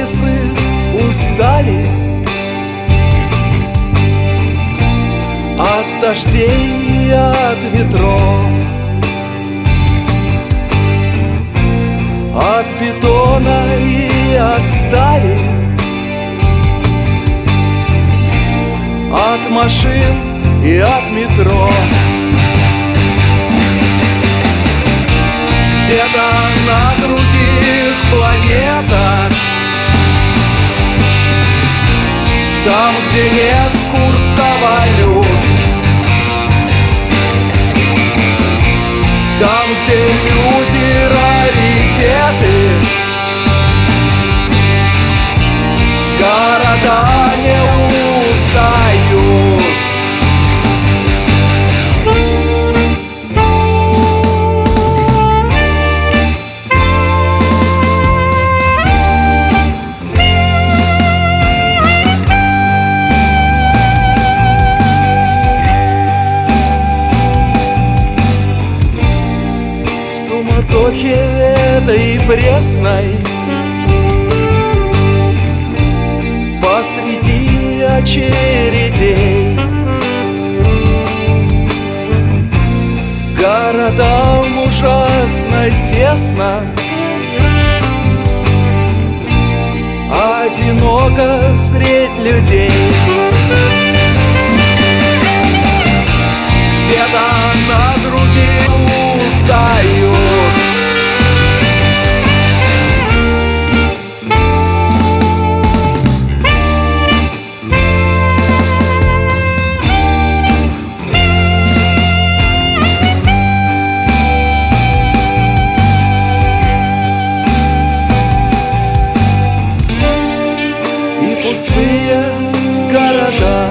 офисы устали от дождей и от ветров, от бетона и от стали, от машин и от метро. Где-то на других планетах, там, где нет курса валют, там, где люди раритеты, города не устают. В суматохе этой пресной, посреди очередей, городам ужасно тесно, одиноко средь людей. Где-то на других устают, и пустые города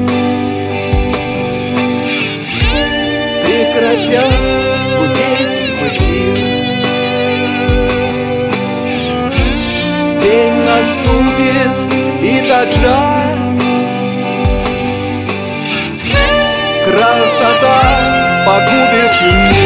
прекратят гудеть в эфир. День наступит, и тогда красота погубит мир.